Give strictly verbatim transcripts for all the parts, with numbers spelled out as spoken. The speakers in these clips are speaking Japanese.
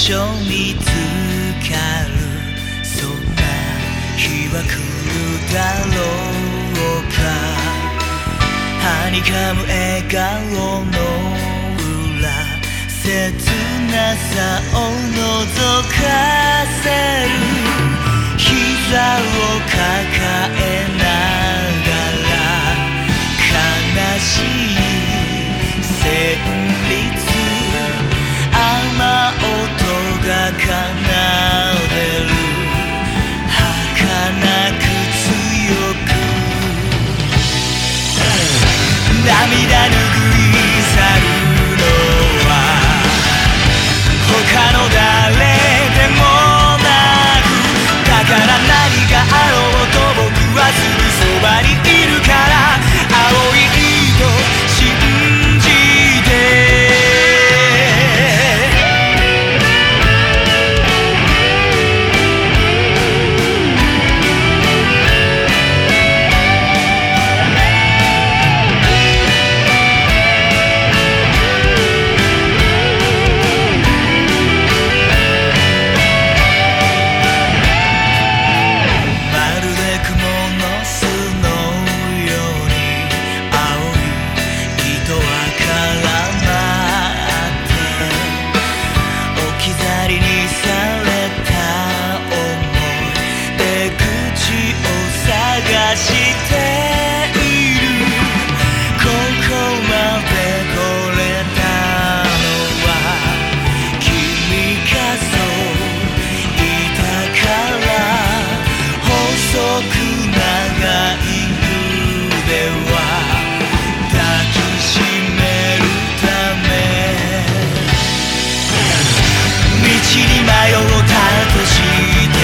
所見つかる、そんな日は来るだろうか。はにかむ笑顔の裏、切なさを覗かせる。膝を抱えながら悲しい旋律、雨音が奏でる。儚く強く涙ぬぐい去るのは他の誰でもなく、だから何があろうと僕はすぐそばにいるから、青い糸信じて。している。ここまで来れたのは君がそういたから。細く長い腕は抱きしめるため、道に迷ったとして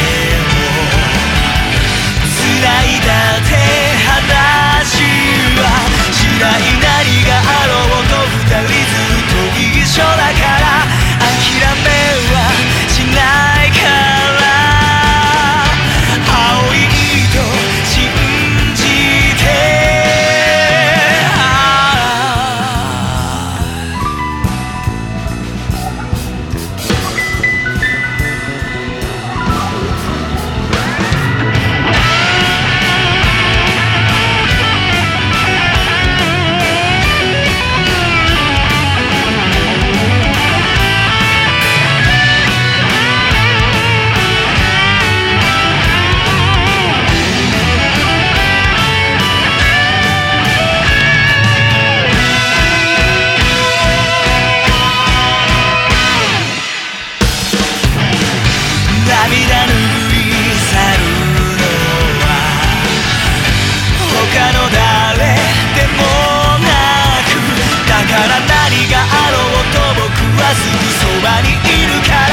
繋いだ手話はしない。何があろうと二人ずっと一緒だから、諦めはしないから。青い糸信じて。涙ぬぐい去るのは他の誰でもなく、だから何があろうと僕はすぐそばにいるから。